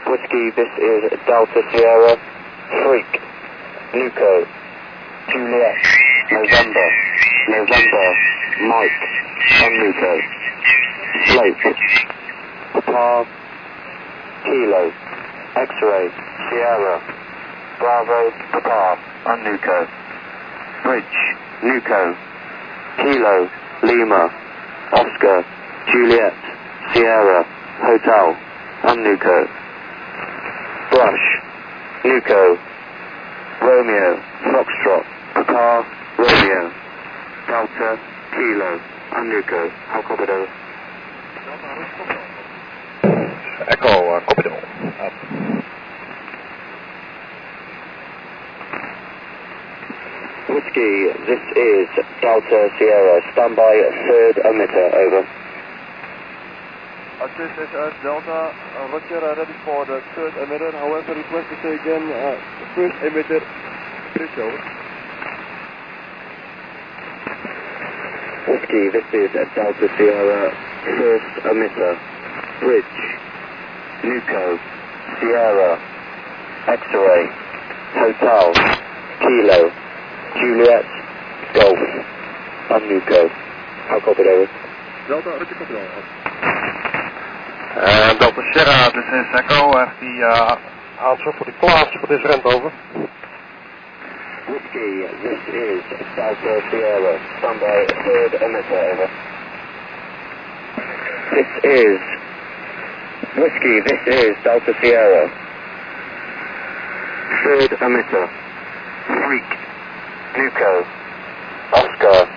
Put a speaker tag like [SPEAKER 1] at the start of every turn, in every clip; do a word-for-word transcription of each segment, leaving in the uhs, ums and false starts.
[SPEAKER 1] Whiskey, this is Delta Sierra, Freak, Nuco, Juliet, November, November, Mike, and Nuco, Slope, Papa, Kilo, X-Ray, Sierra, Bravo, Papa, and Nuco, Bridge, Nuco, Kilo, Lima, Oscar, Juliet, Sierra, Hotel, and Nuco, Brush, Nuco, Romeo, Foxtrot, Papa, Romeo, Delta, Kilo, and Nuco. How copied over?
[SPEAKER 2] Echo, uh, copied all. Up.
[SPEAKER 1] Whiskey, this is Delta Sierra. Stand by third emitter, over.
[SPEAKER 3] Uh, this is uh, Delta, uh, Roger, uh, ready for the third emitter. However, request to say again, uh, the first emitter, bridge over.
[SPEAKER 1] Whiskey, this is Delta Sierra, first emitter, Bridge, Nuco, Sierra, X-Ray, Hotel, Kilo, Juliet, Golf, and Nuco. How copied over?
[SPEAKER 3] Delta, Roger, copied all.
[SPEAKER 2] Uh, Delta Sierra, this is Echo. I have the uh, answer for the class for this rent over.
[SPEAKER 1] Whiskey, this is Delta Sierra. Stand by third emitter, over. This is Whiskey, this is Delta Sierra. Third emitter. Freak, Nuco, Oscar,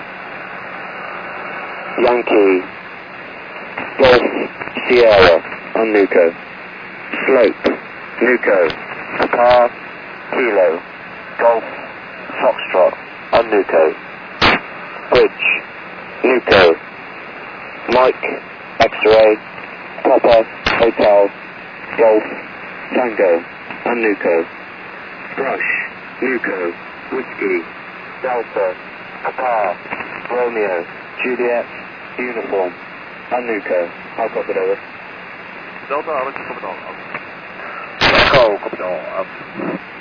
[SPEAKER 1] Yankee, Golf, Sierra, and Nuco. Slope, Nuco, Papa, Kilo, Golf, Foxtrot, and Nuco. Bridge, Nuco, Mike, X-Ray, Papa, Hotel, Golf, Tango, and Nuco. Brush, Nuco, Whiskey, Delta, Papa, Romeo, Juliet, Uniform, and Nuco. How copied over?
[SPEAKER 3] Delta, Roger, copied all.
[SPEAKER 2] Echo, copied all. Up.